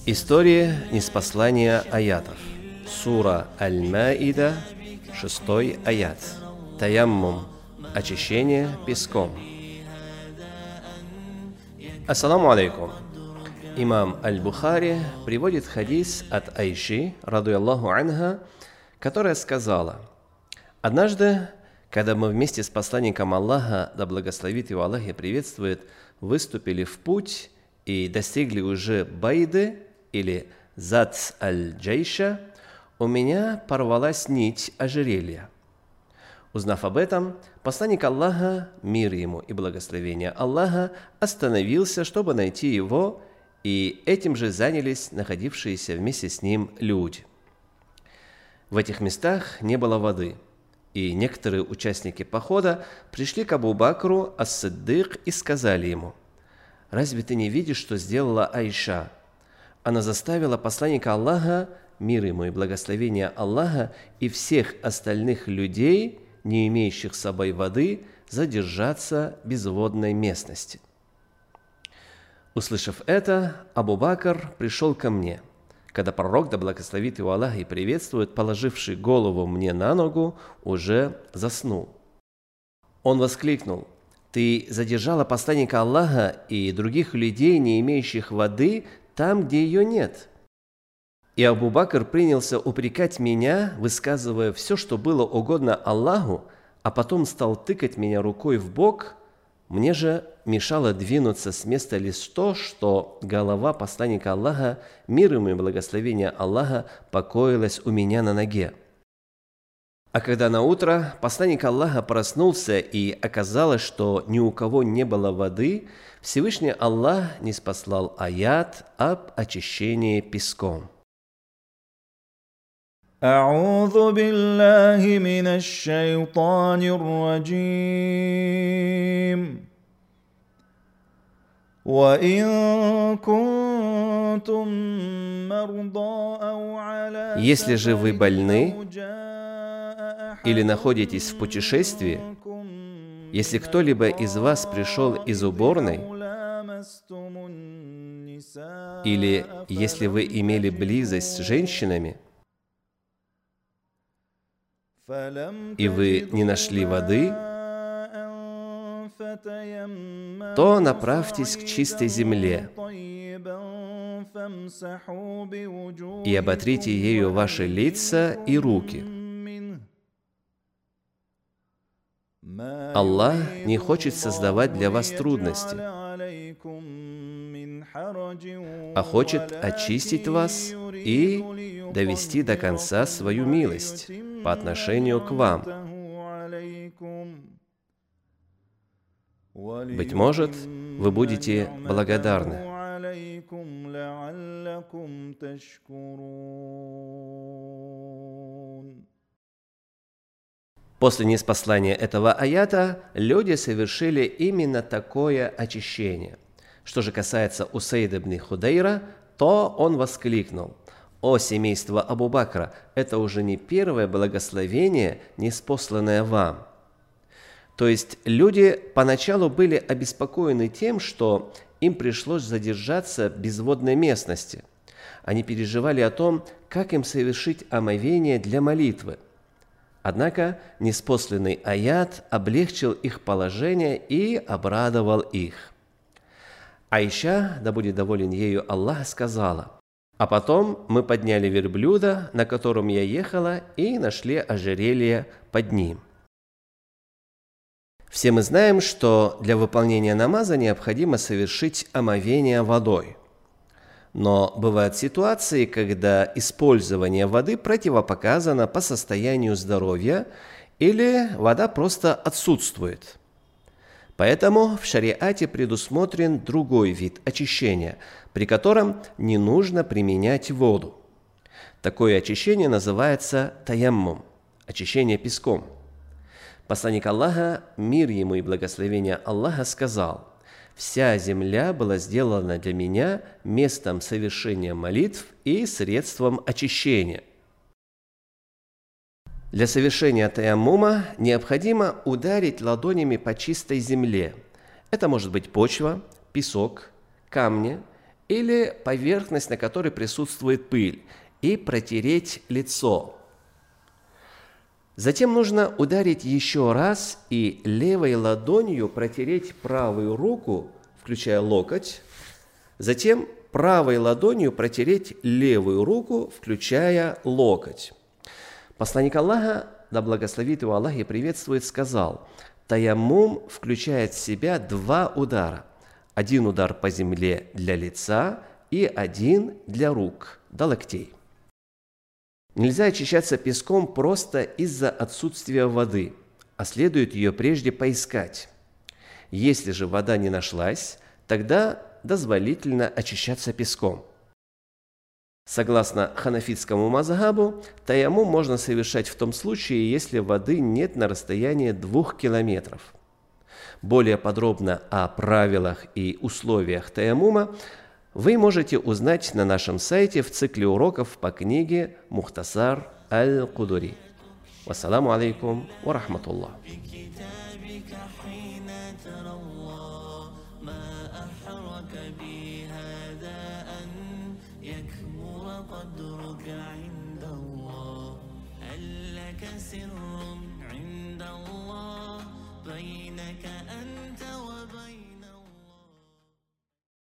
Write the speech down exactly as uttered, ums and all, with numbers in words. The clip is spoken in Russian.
История ниспослания аятов. Сура Аль-Маида, шестой аят. Таяммум. Очищение песком. Ассаламу алейкум. Имам Аль-Бухари приводит хадис от Айши, радуяллаху анха, которая сказала: «Однажды, когда мы вместе с посланником Аллаха, да благословит его Аллах и приветствует, выступили в путь и достигли уже Байды, или Зат аль-Джейша, у меня порвалась нить ожерелья. Узнав об этом, посланник Аллаха, мир ему и благословение Аллаха, остановился, чтобы найти его, и этим же занялись находившиеся вместе с ним люди. В этих местах не было воды, и некоторые участники похода пришли к Абу Бакру ас-Сиддик и сказали ему: «Разве ты не видишь, что сделала Айша? Она заставила посланника Аллаха, мир ему и благословение Аллаха, и всех остальных людей, не имеющих с собой воды, задержаться в безводной местности». Услышав это, Абу Бакр пришел ко мне, когда пророк, да благословит его Аллах и приветствует, положивший голову мне на ногу, уже заснул. Он воскликнул: «Ты задержала посланника Аллаха и других людей, не имеющих воды, там, где ее нет». И Абу Бакр принялся упрекать меня, высказывая все, что было угодно Аллаху, а потом стал тыкать меня рукой в бок. Мне же мешало двинуться с места лишь то, что голова посланника Аллаха, мир ему и благословение Аллаха, покоилась у меня на ноге. А когда наутро посланник Аллаха проснулся и оказалось, что ни у кого не было воды, Всевышний Аллах ниспослал аят об очищении песком. أعوذ بالله من الشيطان الرجيم وإن كنتم مرضى أو على Если же вы больны или находитесь в путешествии, если кто-либо из вас пришел из уборной, или если вы имели близость с женщинами, и вы не нашли воды, то направьтесь к чистой земле и оботрите ею ваши лица и руки. Аллах не хочет создавать для вас трудности, а хочет очистить вас и довести до конца свою милость по отношению к вам. Быть может, вы будете благодарны. После ниспослания этого аята люди совершили именно такое очищение. Что же касается Усейд ибн Худейра, то он воскликнул: «О семейство Абу Бакра, это уже не первое благословение, ниспосланное вам». То есть люди поначалу были обеспокоены тем, что им пришлось задержаться в безводной местности. Они переживали о том, как им совершить омовение для молитвы. Однако ниспосланный аят облегчил их положение и обрадовал их. Айша, да будет доволен ею Аллах, сказала: «А потом мы подняли верблюда, на котором я ехала, и нашли ожерелье под ним». Все мы знаем, что для выполнения намаза необходимо совершить омовение водой. Но бывают ситуации, когда использование воды противопоказано по состоянию здоровья или вода просто отсутствует. Поэтому в шариате предусмотрен другой вид очищения, при котором не нужно применять воду. Такое очищение называется таяммум – очищение песком. Посланник Аллаха, мир ему и благословение Аллаха, сказал: «Вся земля была сделана для меня местом совершения молитв и средством очищения». Для совершения таяммума необходимо ударить ладонями по чистой земле. Это может быть почва, песок, камни или поверхность, на которой присутствует пыль, и протереть лицо. Затем нужно ударить еще раз и левой ладонью протереть правую руку, включая локоть. Затем правой ладонью протереть левую руку, включая локоть. Посланник Аллаха, да благословит его Аллах и приветствует, сказал: таяммум включает в себя два удара. Один удар по земле для лица и один для рук, до локтей. Нельзя очищаться песком просто из-за отсутствия воды, а следует ее прежде поискать. Если же вода не нашлась, тогда дозволительно очищаться песком. Согласно ханафитскому мазхабу, таяммум можно совершать в том случае, если воды нет на расстоянии двух километров. Более подробно о правилах и условиях таяммума вы можете узнать на нашем сайте в цикле уроков по книге «Мухтасар аль-Кудури». Вассаламу алейкум ва рахматуллах. قدرك عند الله هل لك سر